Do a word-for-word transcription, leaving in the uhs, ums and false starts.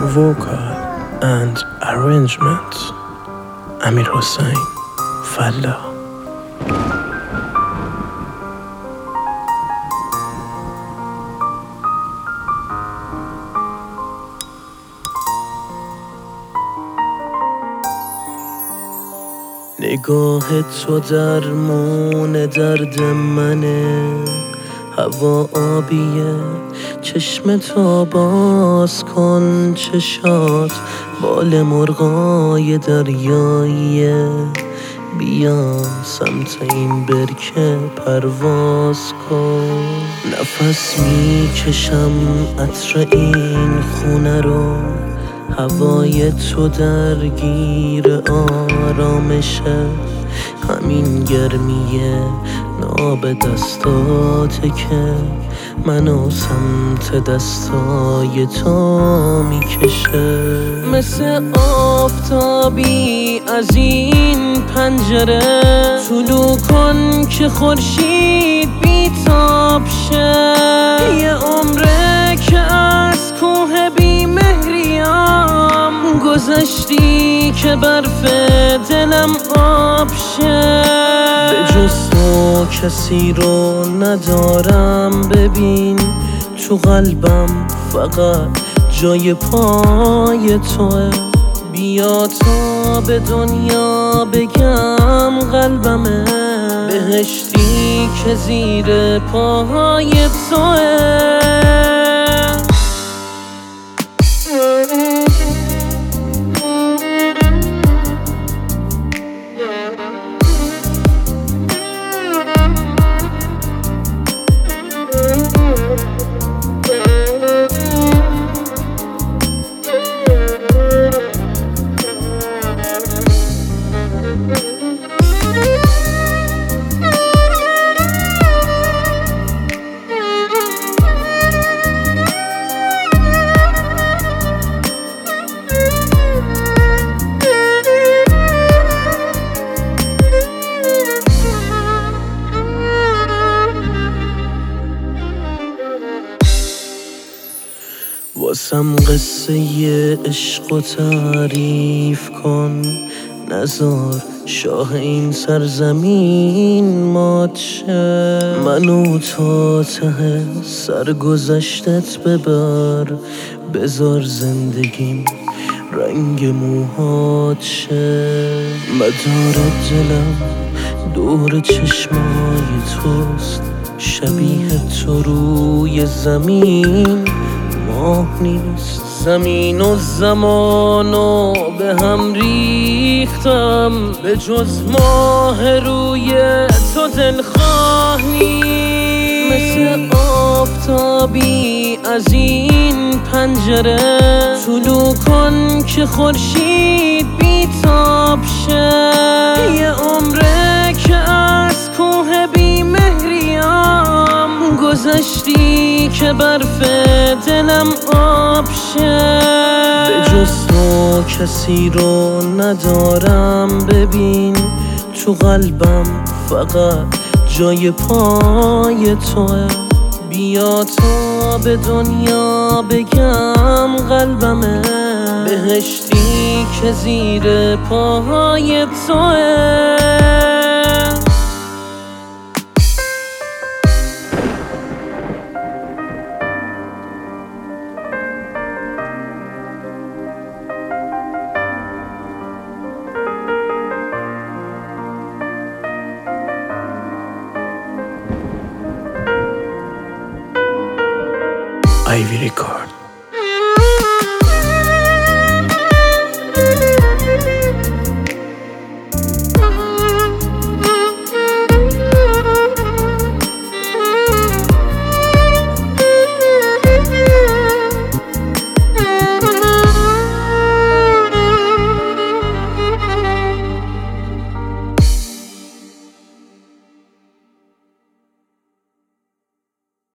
vocal and arrangement Amir Hossein Falla. نگاه تو درمون درد منه، هوا آبیه، چشم تو باز کن، چشات بال مرغای دریاییه. بیام سمت این برکه پرواز کن، نفس میکشم عطر این خونه رو، هوای تو درگیر آرامشه. همین گرمیه ناب دستاته که منو سمت دستای تو میکشه. مثل آفتابی از این پنجره طلوع کن که خورشید بیتاب شه. یه عمره که از کوه بی مهریام گذشتی که برف دلم آب شه. به جز تو کسی رو ندارم، ببین تو قلبم فقط جای پای توه. بیا تا به دنیا بگم قلبمه، بهشتی که زیر پای توه. واسم قصه ی عشق و تعریف کن، نزار شاه این سرزمین مات شه. منو تا ته سرگذشتت ببر، بذار زندگیم رنگ موهات شه. مدار دلم دور چشمای توست، شبیه تو روی زمین ماه نیست. زمین و زمانو به هم ریختم، به جز ماه روی تو دلخواه نیست. مثل آفتابی از این پنجره طلوع کن که خورشید بیتاب شه. یه عمره که از کوه بی مهریام گذشتی که برف دلم آب شه. به جز تو کسی رو ندارم، ببین تو قلبم فقط جای پای توه. بیا تا به دنیا بگم قلبمه، بهشتی که زیر پای توه. Ivy Record.